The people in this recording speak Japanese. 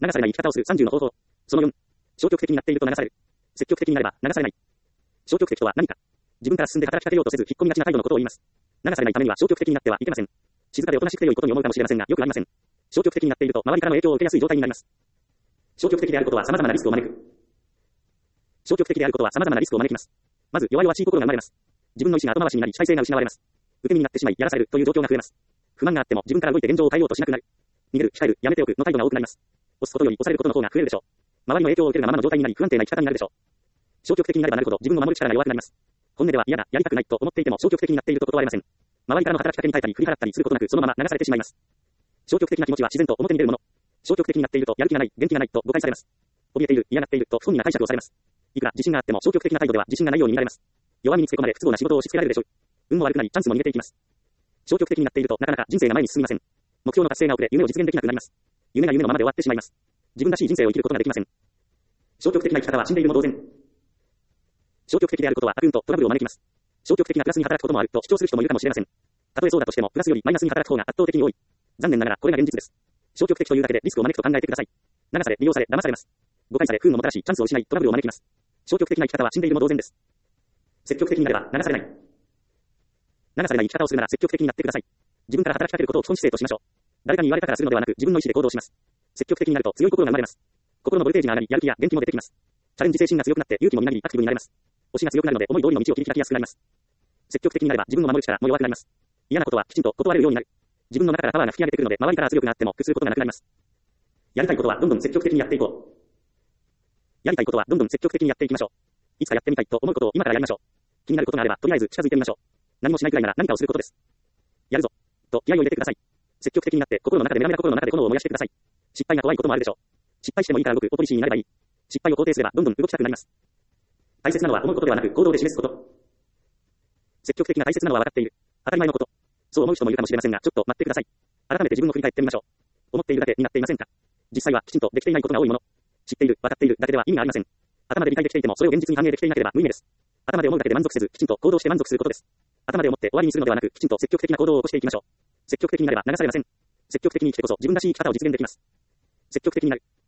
流されない生き方をする30の方法。その4。消極的になっていると流される。積極的になれば流されない。消極的とは何か。自分から進んで働きかけようとせず引っ込みがちな態度のことを言います。流されないためには消極的になってはいけません。静かでおとなしくて良いことに思うかもしれませんが、よくありません。消極的になっていると周りからの影響を受けやすい状態になります。消極的であることは様々なリスクを招く。消極的であることは様々なリスクを招きます。まず弱々しい心が生まれます。自分の意志が後回しになり主体性が失われます。受け身になってしまいやらされるという状況が増えます。不満があっても自分から動いて現状を変えようとしなくなる。逃げる、控える、やめておくの態度が多くなります。押すことより押されることの方が増えるでしょう。周りの影響を受けるがままの状態になり不安定な生き方になるでしょう。消極的になればなるほど自分を守る力が弱くなります。本音では嫌だ、やりたくないと思っていても消極的になっていると断れません。周りからの働きかけに耐えたり振り払ったりすることなくそのまま流されてしまいます。消極的な気持ちは自然と表に出るもの。消極的になっているとやる気がない、元気がないと誤解されます。怯えている、嫌がっていると不本意な解釈をされます。いくら自信があっても消極的な態度では自信がないように見られます。弱みにつけ込まれ不都合な仕事を押し付けられるでしょう。運も悪くなりチャンスも逃げていきます。消極的になっているとなかなか人生が前に進みません。目標の達成が遅れ夢を実現できなくなります。夢が夢のままで終わってしまいます。自分らしい人生を生きることができません。消極的な生き方は死んでいるも同然。消極的であることは悪運とトラブルを招きます。消極的なプラスに働くこともあると主張する人もいるかもしれません。たとえそうだとしてもプラスよりマイナスに働く方が圧倒的に多い。残念ながらこれが現実です。消極的というだけでリスクを招くと考えてください。流され、利用され、騙されます。誤解され、不運をもたらし、チャンスを失い、トラブルを招きます。消極的な生き方は死んでいるも同然です。積極的になれば流されない。流されない生き方をするなら積極的になってください。自分から働きかけることを基本姿勢としましょう。誰かに言われたからするのではなく自分の意思で行動します。積極的になると強い心が生まれます。心のボルテージが上がり、やる気や元気も出てきます。チャレンジ精神が強くなって勇気もみなぎりアクティブになれます。推しが強くなるので思い通りの道を切り開きやすくなります。積極的になれば自分を守る力も弱くなります。嫌なことはきちんと断れるようになる。自分の中からパワーが吹き上げてくるので周りから圧力があっても屈することがなくなります。やりたいことはどんどん積極的にやっていこう。やりたいことはどんどん積極的にやっていきましょう。いつかやってみたいと思うことを今からやりましょう。気になることがあればとりあえず近づいてみましょう。何もしないくらいなら何かをすることです。やるぞと気合を入れてください。積極的になって心の中でメラメラ心の中で炎を燃やしてください。失敗が怖いこともあるでしょう。失敗してもいいから動くポリシーになればいい。失敗を肯定すればどんどん動きたくなります。大切なのは思うことではなく行動で示すこと。積極的が大切なのは分かっている。当たり前のこと。そう思う人もいるかもしれませんが、ちょっと待ってください。改めて自分を振り返ってみましょう。思っているだけになっていませんか？実際はきちんとできていないことが多いもの。知っている、分かっているだけでは意味がありません。頭で理解できていてもそれを現実に反映できていなければ無意味です。頭で思うだけで満足せず、きちんと行動して満足することです。頭で思って終わりにするのではなく、きちんと積極的な行動を起こしていきましょう。積極的になれば流されません。積極的に生きてこそ自分らしい生き方を実現できます。積極的になる。